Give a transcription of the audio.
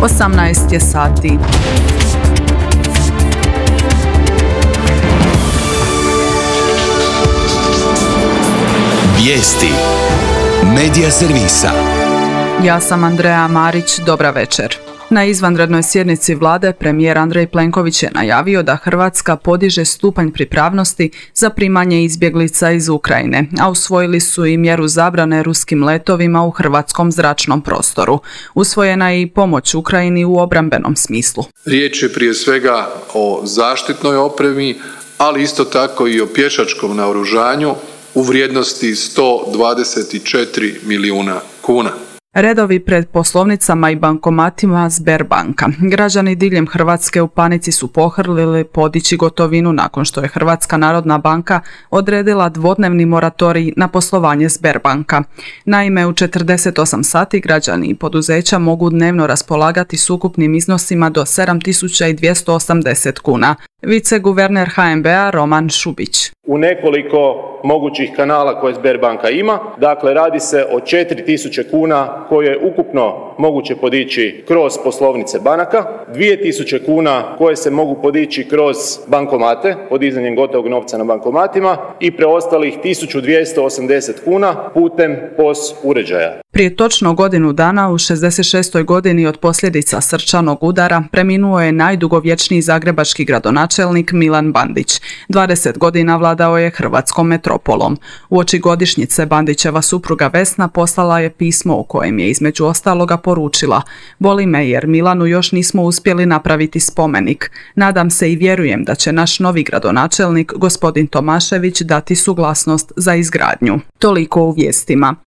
18 je sati. Vijesti Medija servisa. Ja sam Andreja Marić, dobra večer. Na izvanrednoj sjednici vlade premijer Andrej Plenković je najavio da Hrvatska podiže stupanj pripravnosti za primanje izbjeglica iz Ukrajine, a usvojili su i mjeru zabrane ruskim letovima u hrvatskom zračnom prostoru. Usvojena je i pomoć Ukrajini u obrambenom smislu. Riječ je prije svega o zaštitnoj opremi, ali isto tako i o pješačkom naoružanju u vrijednosti 124 milijuna kuna. Redovi pred poslovnicama i bankomatima Sberbanka. Građani diljem Hrvatske u panici su pohrlili podići gotovinu nakon što je Hrvatska narodna banka odredila dvodnevni moratorij na poslovanje Sberbanka. Naime, u 48 sati građani i poduzeća mogu dnevno raspolagati s ukupnim iznosima do 7.280 kuna. Viceguverner HNB-a Roman Šubić. U nekoliko mogućih kanala koje Sberbanka ima, dakle radi se o 4.000 kuna koje je ukupno moguće podići kroz poslovnice banaka, 2.000 kuna koje se mogu podići kroz bankomate, podizanjem gotovog novca na bankomatima i preostalih 1.280 kuna putem POS uređaja. Prije točno godinu dana, u 66. godini od posljedica srčanog udara, preminuo je najdugovječniji zagrebački gradonačelnik Milan Bandić. 20 godina vladao je hrvatskom metropolom. Uoči godišnjice Bandićeva supruga Vesna poslala je pismo u kojem je između ostaloga poručila: "Boli me jer Milanu još nismo uspjeli napraviti spomenik. Nadam se i vjerujem da će naš novi gradonačelnik, gospodin Tomašević, dati suglasnost za izgradnju." Toliko u vijestima.